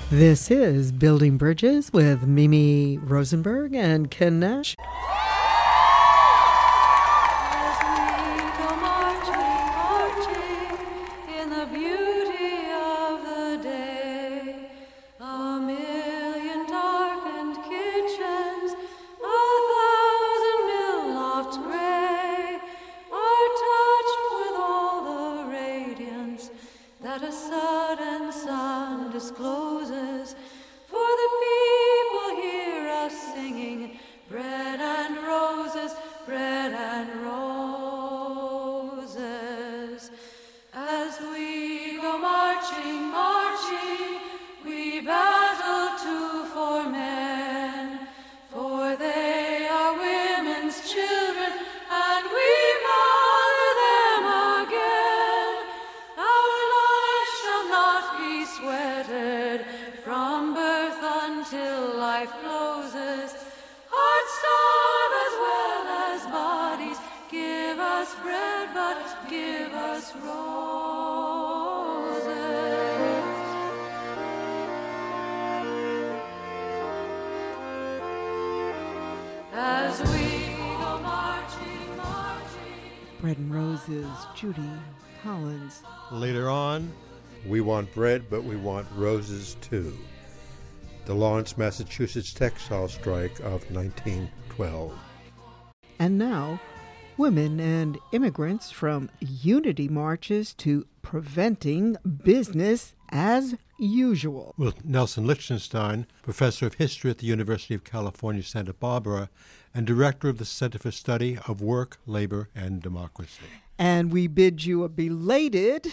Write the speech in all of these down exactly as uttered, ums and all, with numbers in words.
This is Building Bridges with Mimi Rosenberg and Ken Nash. Bread and Roses, Judy Collins. Later on, We Want Bread, but We Want Roses Too. The Lawrence, Massachusetts textile strike of nineteen twelve. And now, women and immigrants from unity marches to preventing business as usual. With Nelson Lichtenstein, professor of history at the University of California, Santa Barbara, and director of the Center for Study of Work, Labor, and Democracy. And we bid you a belated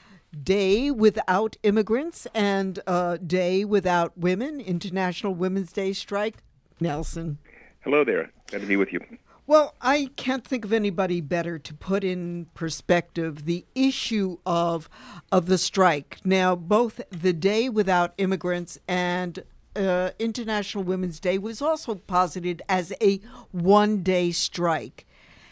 Day Without Immigrants and a Day Without Women, International Women's Day strike. Nelson. Hello there. Glad to be with you. Well, I can't think of anybody better to put in perspective the issue of of the strike. Now, both the Day Without Immigrants and uh, International Women's Day was also posited as a one-day strike.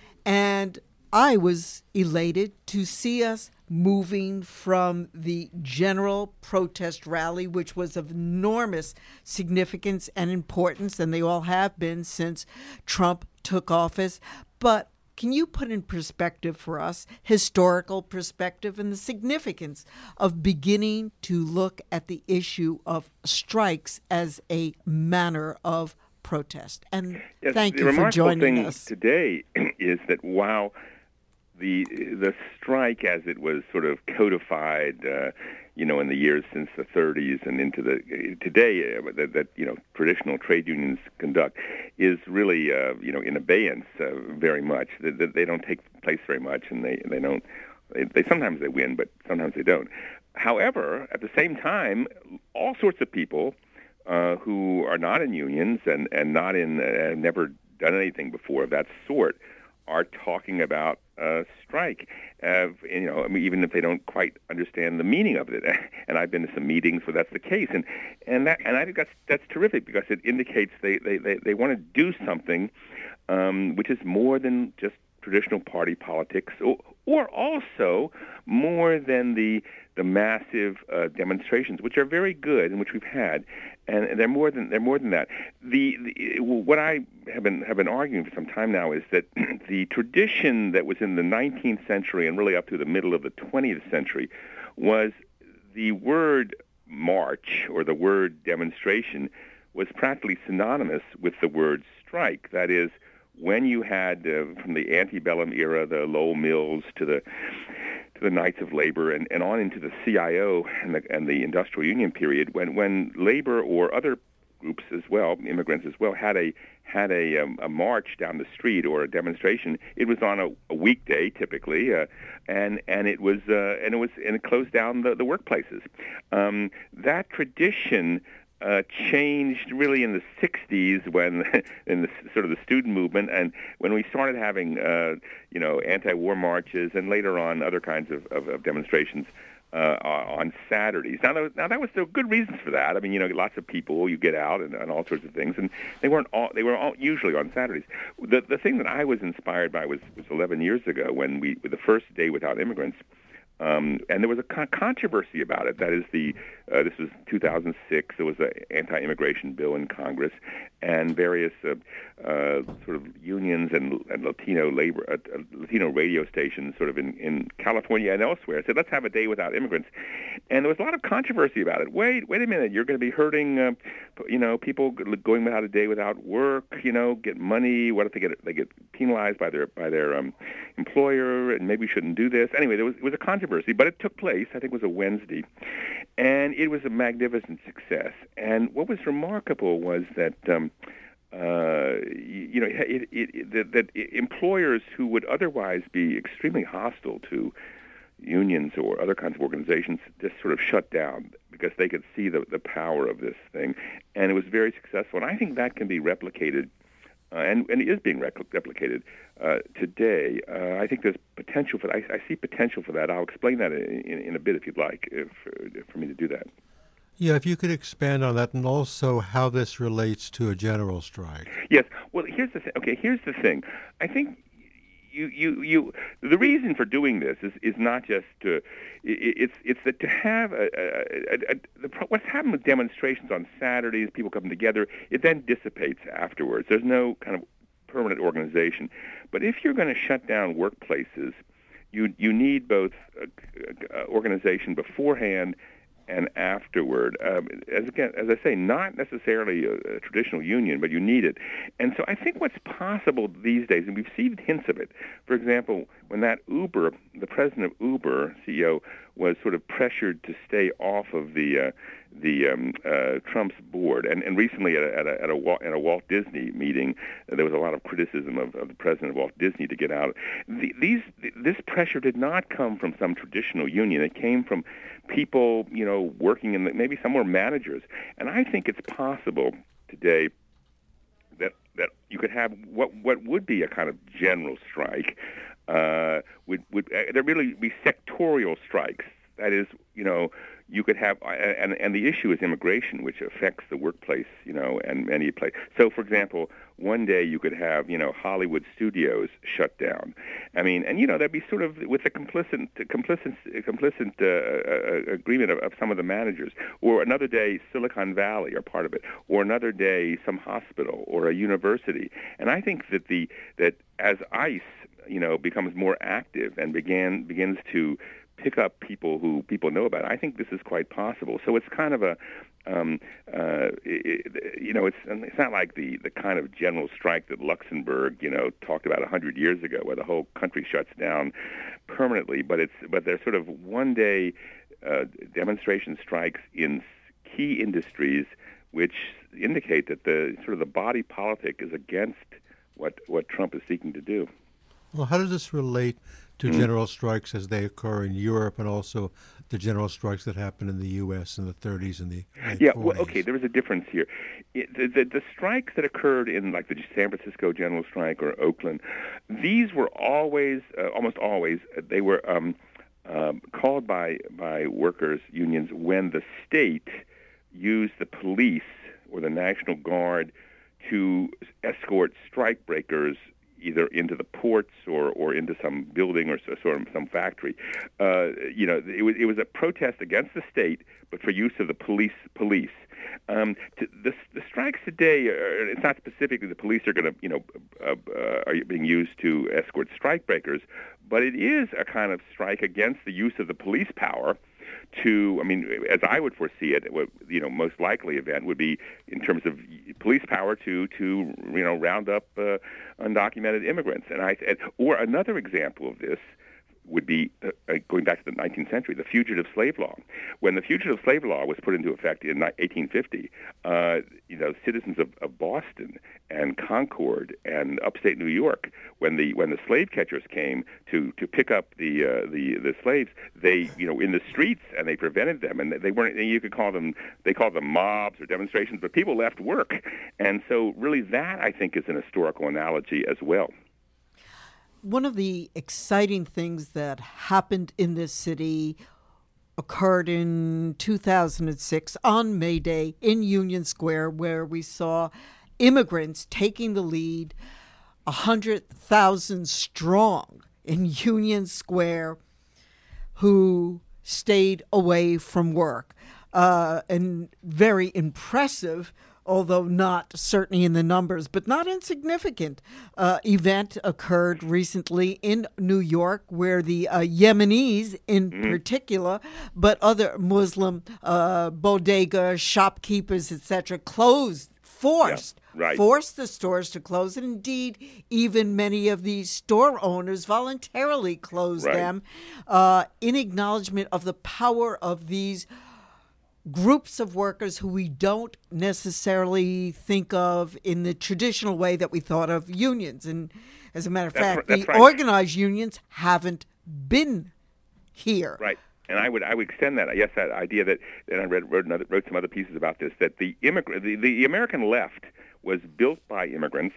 And I was elated to see us moving from the general protest rally, which was of enormous significance and importance, and they all have been since Trump took office. But can you put in perspective for us, historical perspective, and the significance of beginning to look at the issue of strikes as a manner of protest? And yes, thank you for joining us. The remarkable thing today is that while the the strike, as it was sort of codified, uh, you know, in the years since the thirties and into the today uh, that, that you know traditional trade unions conduct, is really uh, you know in abeyance uh, very much. That they, they don't take place very much, and they they don't. They, they sometimes they win, but sometimes they don't. However, at the same time, all sorts of people uh, who are not in unions and and not in uh, never done anything before of that sort are talking about uh, strike. Uh, you know, I mean, even if they don't quite understand the meaning of it. And I've been to some meetings where that's the case, and and that and I think that's that's terrific because it indicates they they they, they want to do something um, which is more than just traditional party politics, or, or also more than the the massive uh, demonstrations, which are very good and which we've had, and they're more than they're more than that. The, the what I have been have been arguing for some time now is that the tradition that was in the nineteenth century and really up to the middle of the twentieth century was the word march or the word demonstration was practically synonymous with the word strike. That is, when you had uh, from the antebellum era, the Lowell Mills to the to the Knights of Labor and, and on into the C I O and the, and the Industrial Union period, when when labor or other groups as well, immigrants as well, had a had a, um, a march down the street or a demonstration, it was on a, a weekday typically, uh, and and it was uh, and it was and it closed down the, the workplaces. Um, that tradition Uh, changed really in the sixties when, in the sort of the student movement, and when we started having, uh, you know, anti-war marches, and later on other kinds of, of, of demonstrations uh, on Saturdays. Now, that, now that was there were good reasons for that. I mean, you know, lots of people, you get out and, and all sorts of things, and they weren't all they were all usually on Saturdays. The the thing that I was inspired by was was eleven years ago when we with the first Day Without Immigrants. Um, and there was a con- controversy about it. That is, the uh, this was two thousand six. There was an anti-immigration bill in Congress, and various uh, uh, sort of unions and, and Latino labor, uh, Latino radio stations, sort of in, in California and elsewhere, said, "Let's have a day without immigrants." And there was a lot of controversy about it. Wait, wait a minute! You're going to be hurting, uh, you know, people going without a day without work. You know, get money. What if they get they get penalized by their by their um, employer? And maybe we shouldn't do this. Anyway, there was it was a controversy. But it took place, I think it was a Wednesday, and it was a magnificent success. And what was remarkable was that, um, uh, you, you know, it, it, it, that, that employers who would otherwise be extremely hostile to unions or other kinds of organizations just sort of shut down because they could see the, the power of this thing. And it was very successful. And I think that can be replicated. Uh, and, and it is being repl- replicated uh, today. Uh, I think there's potential for that. I, I see potential for that. I'll explain that in, in, in a bit if you'd like, if, if for me to do that. Yeah, if you could expand on that, and also how this relates to a general strike. Yes. Well, here's the thing. Okay, here's the thing. I think you, you, you. The reason for doing this is, is not just to. It, it's it's that to have a, a, a, a the, what's happened with demonstrations on Saturdays, people come together, it then dissipates afterwards. There's no kind of permanent organization. But if you're going to shut down workplaces, you you need both uh, uh, organization beforehand and afterward. Um, as again, as I say, not necessarily a, a traditional union, but you need it. And so I think what's possible these days, and we've seen hints of it. For example, when that Uber, the president of Uber, C E O, was sort of pressured to stay off of the uh, the um, uh, Trump's board, and, and recently at a, at a, at a, Walt, at a Walt Disney meeting, uh, there was a lot of criticism of, of the president of Walt Disney to get out. The, these this pressure did not come from some traditional union. It came from people, you know, working in the, maybe some were managers. And I think it's possible today that that you could have what what would be a kind of general strike. Uh, would would uh, there really be sectorial strikes? That is, you know, you could have, and and the issue is immigration, which affects the workplace, you know, and many places. So, for example, one day you could have, you know, Hollywood studios shut down. I mean, and you know, that'd be sort of with the complicit, complicit, complicit uh, uh, agreement of, of some of the managers. Or another day, Silicon Valley are part of it. Or another day, some hospital or a university. And I think that the that as ICE, you know, becomes more active and began begins to pick up people who people know about, I think this is quite possible. So it's kind of a, um, uh, it, you know, it's it's not like the, the kind of general strike that Luxembourg, you know, talked about a hundred years ago, where the whole country shuts down permanently. But it's but they're sort of one day uh, demonstration strikes in key industries, which indicate that the sort of the body politic is against what what Trump is seeking to do. Well, how does this relate to mm-hmm. general strikes as they occur in Europe, and also the general strikes that happened in the U S in the thirties and the late yeah, forties? Well, okay, there is a difference here. It, the, the, the strikes that occurred in, like, the San Francisco General Strike or Oakland, these were always, uh, almost always, they were um, um, called by, by workers' unions when the state used the police or the National Guard to escort strike breakers either into the ports or, or into some building or sort of some factory. Uh, you know, it was it was a protest against the state, but for use of the police. Police. Um, to, the the strikes today, are, it's not specifically the police are going to, you know, uh, uh, are being used to escort strike breakers, but it is a kind of strike against the use of the police power. To, I mean, as I would foresee it, what, you know, most likely event would be in terms of police power to, to you know, round up uh, undocumented immigrants. And I, or another example of this would be, uh, going back to the nineteenth century, the Fugitive Slave Law. When the Fugitive Slave Law was put into effect in eighteen fifty, uh, you know, citizens of, of Boston and Concord and upstate New York, when the when the slave catchers came to, to pick up the uh, the the slaves, they, you know, in the streets, and they prevented them, and they weren't. You could call them they called them mobs or demonstrations, but people left work, and so really that, I think, is an historical analogy as well. One of the exciting things that happened in this city occurred in two thousand six on May Day in Union Square, where we saw immigrants taking the lead, one hundred thousand strong in Union Square, who stayed away from work. Uh, and very impressive, although not certainly in the numbers, but not insignificant, uh, event occurred recently in New York where the uh, Yemenis in mm-hmm. particular, but other Muslim uh, bodega, shopkeepers, et cetera, closed, forced, yeah, right. forced the stores to close. And indeed, even many of these store owners voluntarily closed right. them uh, in acknowledgement of the power of these groups of workers who we don't necessarily think of in the traditional way that we thought of unions. And as a matter of that's fact, r- the right. organized unions haven't been here. Right. And I would I would extend that. Yes, that idea that, and I read, wrote, another, wrote some other pieces about this, that the, immigrant, the, the American left was built by immigrants,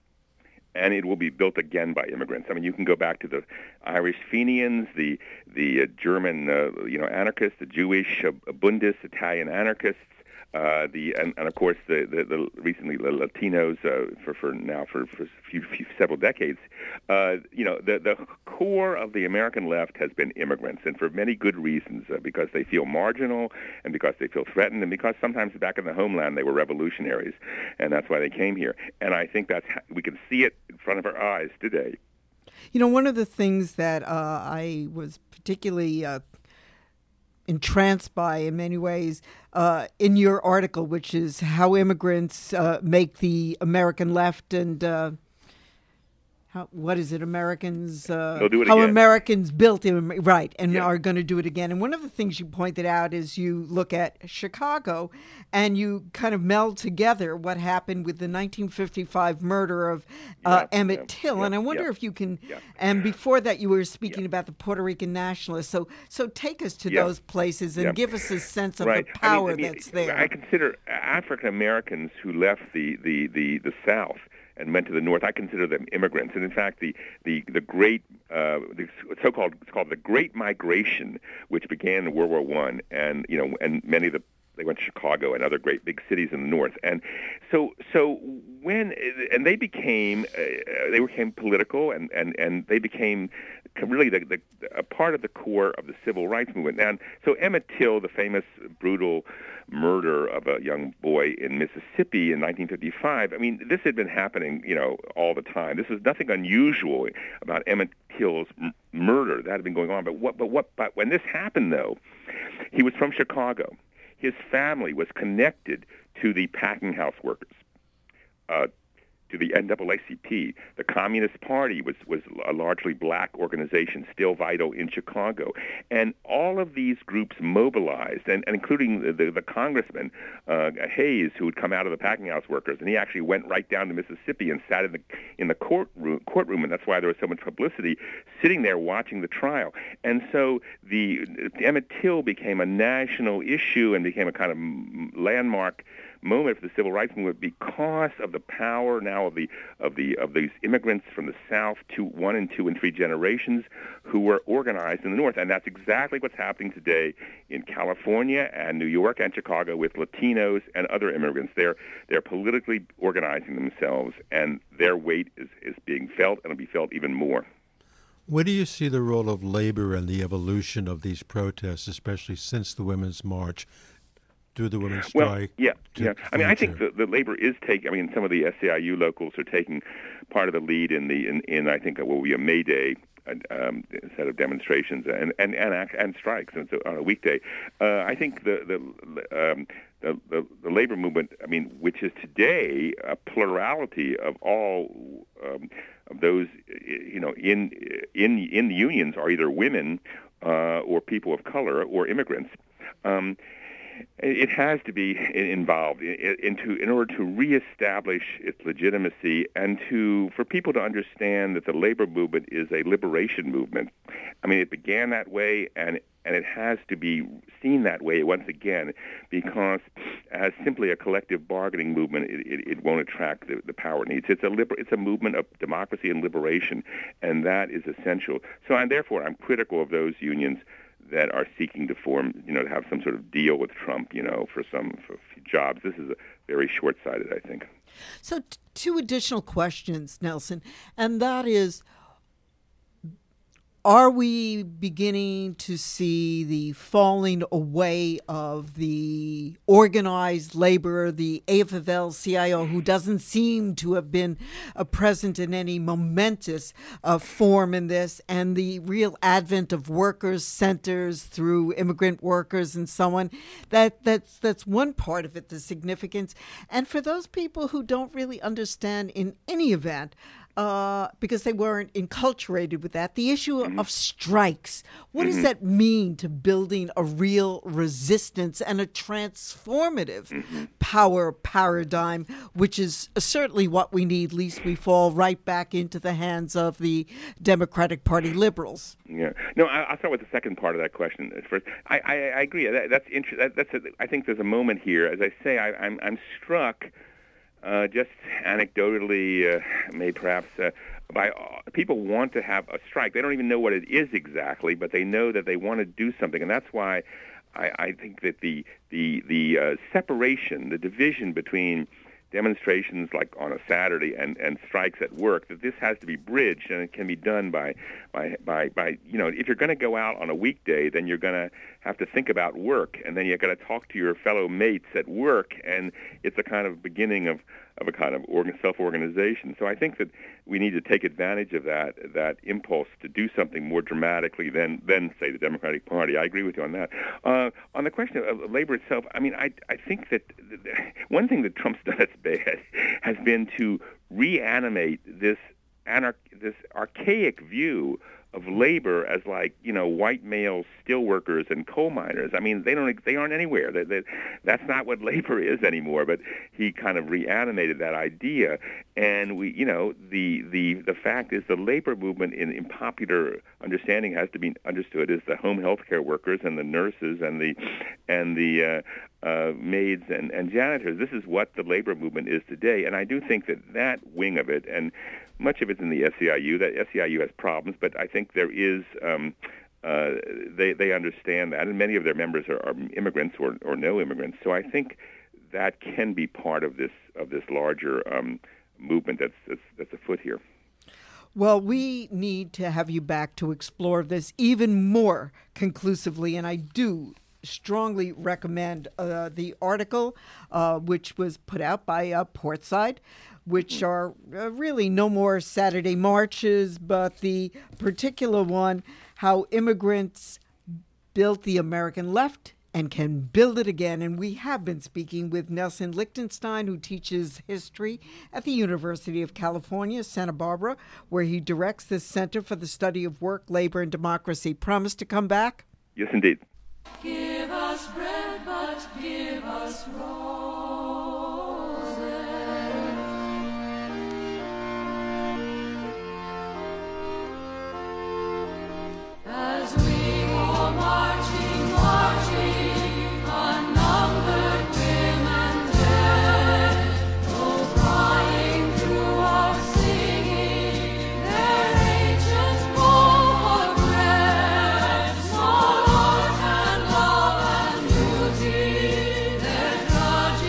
and it will be built again by immigrants. I mean, you can go back to the Irish Fenians, the the uh, German, uh, you know, anarchists, the Jewish uh, Bundists, Italian anarchists, uh, the and, and of course the, the, the recently the Latinos uh, for for now for for few, few several decades. Uh, you know, the the core of the American left has been immigrants, and for many good reasons, uh, because they feel marginal, and because they feel threatened, and because sometimes back in the homeland they were revolutionaries, and that's why they came here. And I think that's we can see it in front of our eyes today. You know, one of the things that uh, I was particularly uh, entranced by in many ways uh, in your article, which is how immigrants uh, make the American left and uh, how, what is it, Americans, uh, They'll do it how again. Americans built it, right, and yeah. are going to do it again. And one of the things you pointed out is you look at Chicago and you kind of meld together what happened with the nineteen fifty-five murder of uh, yeah, Emmett yeah, Till. yeah, and I wonder yeah, if you can, yeah. and before that you were speaking Yeah. about the Puerto Rican nationalists. So so take us to Yeah. those places and Yeah. give us a sense of right. the power I mean, I mean, that's there. I consider African Americans who left the, the, the, the South and went to the North, I consider them immigrants. And in fact, the the the great, uh, the so-called, it's called the Great Migration, which began in World War One, and you know, and many of the they went to Chicago and other great big cities in the North, and so so when and they became uh, they became political, and, and, and they became really the, the a part of the core of the civil rights movement. And so Emmett Till, the famous brutal murder of a young boy in Mississippi in nineteen fifty-five. I mean, this had been happening, you know, all the time. This was nothing unusual about Emmett Till's m- murder. That had been going on. But what? But what? But when this happened, though, he was from Chicago. His family was connected to the packing house workers, uh, to the N double A C P. The Communist Party was, was a largely black organization, still vital in Chicago. And all of these groups mobilized, and, and including the, the, the congressman, uh, Hayes, who had come out of the packing house workers, and he actually went right down to Mississippi and sat in the in the courtroom, courtroom, and that's why there was so much publicity, sitting there watching the trial. And so the, the Emmett Till became a national issue and became a kind of landmark moment for the civil rights movement because of the power now of the of the of these immigrants from the South, two, one and two and three generations, who were organized in the North, and that's exactly what's happening today in California and New York and Chicago with Latinos and other immigrants. They're they're politically organizing themselves, and their weight is is being felt, and will be felt even more. Where do you see the role of labor and the evolution of these protests, especially since the Women's March? Do the women's strike? Well, yeah, to, yeah. I mean, I think the, the labor is taking. I mean, some of the S E I U locals are taking part of the lead in the in, in I think what will be a May Day um, set of demonstrations and and and, and strikes and so on a weekday. Uh, I think the the, um, the the the labor movement. I mean, which is today a plurality of all um, of those you know in in in the unions are either women uh, or people of color or immigrants. Um, It has to be involved into in order to reestablish its legitimacy and to for people to understand that the labor movement is a liberation movement. I mean, it began that way, and and it has to be seen that way once again, because as simply a collective bargaining movement, it, it, it won't attract the, the power it needs. It's a liber, it's a movement of democracy and liberation, and that is essential. So, and therefore, I'm critical of those unions that are seeking to form, you know, to have some sort of deal with Trump, you know, for some for jobs. This is a very short-sighted, I think. So t- two additional questions, Nelson, and that is, are we beginning to see the falling away of the organized labor, the A F L C I O, who doesn't seem to have been uh, present in any momentous uh, form in this, and the real advent of workers' centers through immigrant workers and so on? That, that's, that's one part of it, the significance. And for those people who don't really understand in any event, Uh, because they weren't enculturated with that, the issue Mm-hmm. of strikes. What Mm-hmm. does that mean to building a real resistance and a transformative Mm-hmm. power paradigm, which is certainly what we need, lest we fall right back into the hands of the Democratic Party liberals? Yeah. No, I, I'll start with the second part of that question first. I, I, I agree. That, that's interesting. That, that's. A, I think there's a moment here. As I say, I, I'm, I'm struck. Uh, just anecdotally, uh, maybe perhaps, uh, by uh, people want to have a strike. They don't even know what it is exactly, but they know that they want to do something, and that's why I, I think that the the the uh, separation, the division between demonstrations like on a Saturday and, and strikes at work, that this has to be bridged, and it can be done by by by, by you know, if you're going to go out on a weekday, then you're going to have to think about work, and then you're going to talk to your fellow mates at work, and it's a kind of beginning of, of a kind of organ, self-organization. So I think that we need to take advantage of that that impulse to do something more dramatically than, than say, the Democratic Party. I agree with you on that. Uh, on the question of, of labor itself, I mean, I, I think that the, the, one thing that Trump's done that's bad has been to reanimate this anarch- this archaic view of labor as like, you know, white male steel workers and coal miners. I mean, they don't, they aren't anywhere. They, they, that's not what labor is anymore. But he kind of reanimated that idea, and we, you know, the the the fact is the labor movement in, in popular understanding has to be understood as the home health care workers and the nurses and the and the uh, uh, maids and, and janitors. This is what the labor movement is today, and I do think that that wing of it, and much of it's in the S E I U. That S E I U has problems, but I think there is. Um, uh, they they understand that, and many of their members are, are immigrants or, or no immigrants. So I think that can be part of this of this larger um, movement that's, that's that's afoot here. Well, we need to have you back to explore this even more conclusively, and I do strongly recommend uh, the article, uh, which was put out by uh, Portside, which are uh, really no more Saturday marches, but the particular one, How Immigrants Built the American Left and Can Build It Again. And we have been speaking with Nelson Lichtenstein, who teaches history at the University of California, Santa Barbara, where he directs the Center for the Study of Work, Labor, and Democracy. Promise to come back? Yes, indeed. Give us bread, but give us roses. As we go marching, marching, unnumbered women dead, go crying through our singing, their ancient bowl for bread, small art and love and beauty, their drudgery.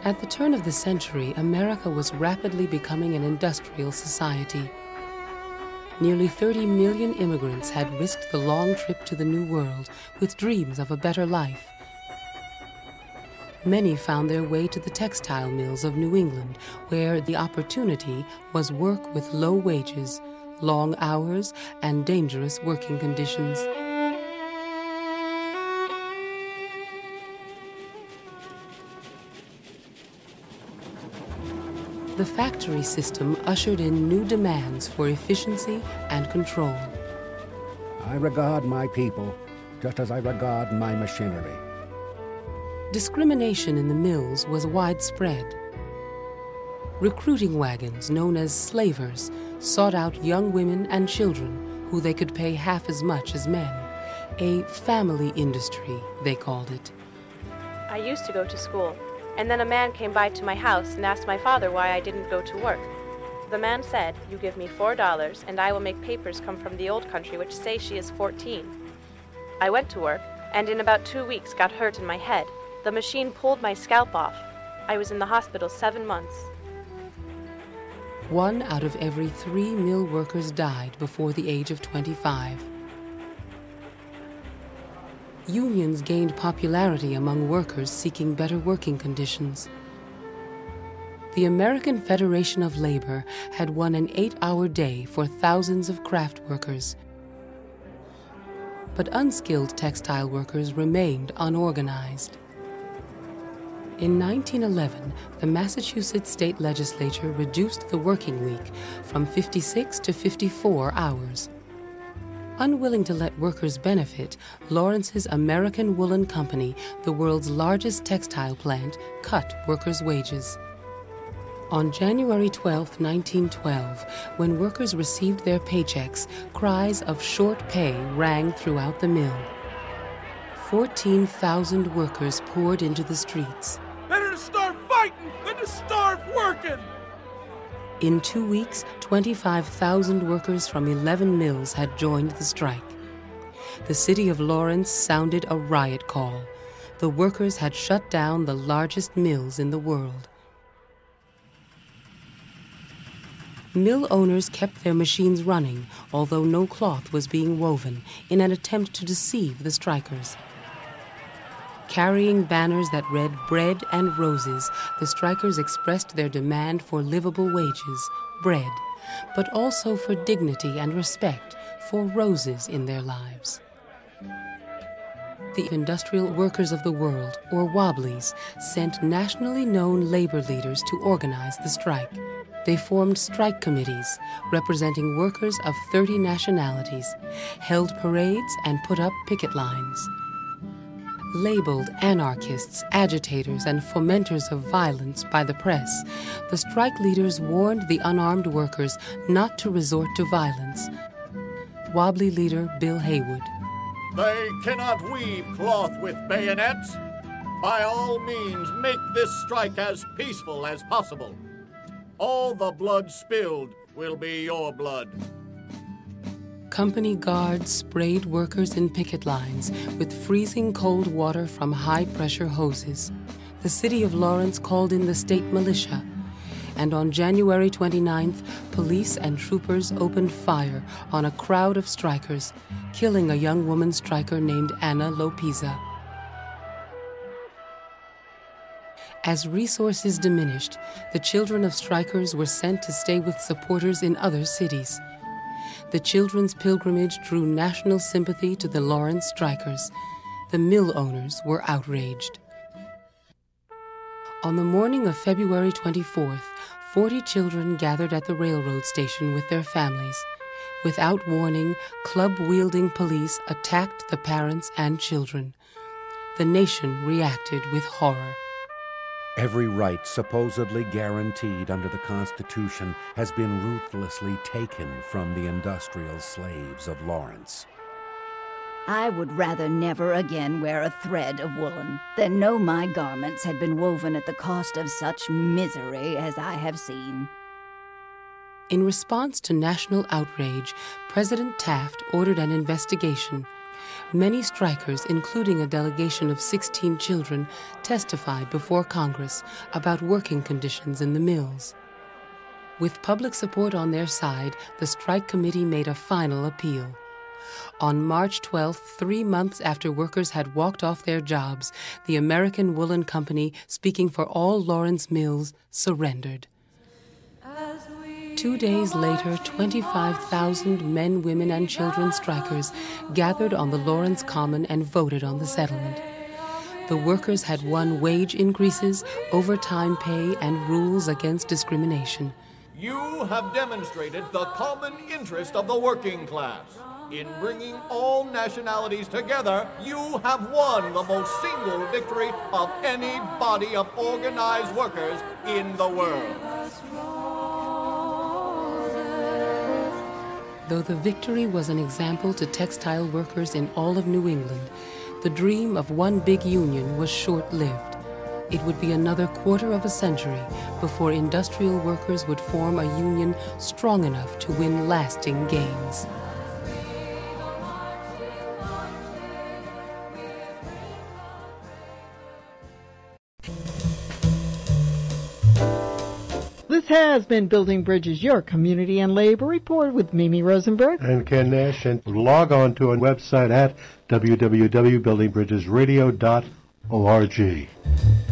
At the turn of the century, America was rapidly becoming an industrial society. Nearly thirty million immigrants had risked the long trip to the New World with dreams of a better life. Many found their way to the textile mills of New England, where the opportunity was work with low wages, long hours, and dangerous working conditions. The factory system ushered in new demands for efficiency and control. I regard my people just as I regard my machinery. Discrimination in the mills was widespread. Recruiting wagons, known as slavers, sought out young women and children who they could pay half as much as men. A family industry, they called it. I used to go to school, and then a man came by to my house and asked my father why I didn't go to work. The man said, "You give me four dollars, and I will make papers come from the old country which say she is fourteen. I went to work, and in about two weeks got hurt in my head. The machine pulled my scalp off. I was in the hospital seven months. One out of every three mill workers died before the age of twenty-five. Unions gained popularity among workers seeking better working conditions. The American Federation of Labor had won an eight-hour day for thousands of craft workers. But unskilled textile workers remained unorganized. In nineteen eleven, the Massachusetts state legislature reduced the working week from fifty-six to fifty-four hours. Unwilling to let workers benefit, Lawrence's American Woolen Company, the world's largest textile plant, cut workers' wages. On January twelfth, nineteen twelve, when workers received their paychecks, cries of short pay rang throughout the mill. fourteen thousand workers poured into the streets. Better to start fighting than to start working! In two weeks, twenty-five thousand workers from eleven mills had joined the strike. The city of Lawrence sounded a riot call. The workers had shut down the largest mills in the world. Mill owners kept their machines running, although no cloth was being woven, in an attempt to deceive the strikers. Carrying banners that read "Bread and Roses," the strikers expressed their demand for livable wages, bread, but also for dignity and respect, for roses in their lives. The Industrial Workers of the World, or Wobblies, sent nationally known labor leaders to organize the strike. They formed strike committees representing workers of thirty nationalities, held parades, and put up picket lines. Labeled anarchists, agitators, and fomenters of violence by the press, the strike leaders warned the unarmed workers not to resort to violence. Wobbly leader Bill Haywood. They cannot weave cloth with bayonets. By all means, make this strike as peaceful as possible. All the blood spilled will be your blood. Company guards sprayed workers in picket lines with freezing cold water from high-pressure hoses. The city of Lawrence called in the state militia, and on January twenty-ninth, police and troopers opened fire on a crowd of strikers, killing a young woman striker named Anna Lopeza. As resources diminished, the children of strikers were sent to stay with supporters in other cities. The children's pilgrimage drew national sympathy to the Lawrence strikers. The mill owners were outraged. On the morning of February twenty-fourth, forty children gathered at the railroad station with their families. Without warning, club-wielding police attacked the parents and children. The nation reacted with horror. Every right supposedly guaranteed under the Constitution has been ruthlessly taken from the industrial slaves of Lawrence. I would rather never again wear a thread of woolen than know my garments had been woven at the cost of such misery as I have seen. In response to national outrage, President Taft ordered an investigation. Many strikers, including a delegation of sixteen children, testified before Congress about working conditions in the mills. With public support on their side, the strike committee made a final appeal. On March twelfth, three months after workers had walked off their jobs, the American Woolen Company, speaking for all Lawrence mills, surrendered. Two days later, twenty-five thousand men, women, and children strikers gathered on the Lawrence Common and voted on the settlement. The workers had won wage increases, overtime pay, and rules against discrimination. You have demonstrated the common interest of the working class. In bringing all nationalities together, you have won the most single victory of any body of organized workers in the world. Though the victory was an example to textile workers in all of New England, the dream of one big union was short-lived. It would be another quarter of a century before industrial workers would form a union strong enough to win lasting gains. This has been Building Bridges, your community and labor report with Mimi Rosenberg and Ken Nash. And log on to our website at w w w dot building bridges radio dot org.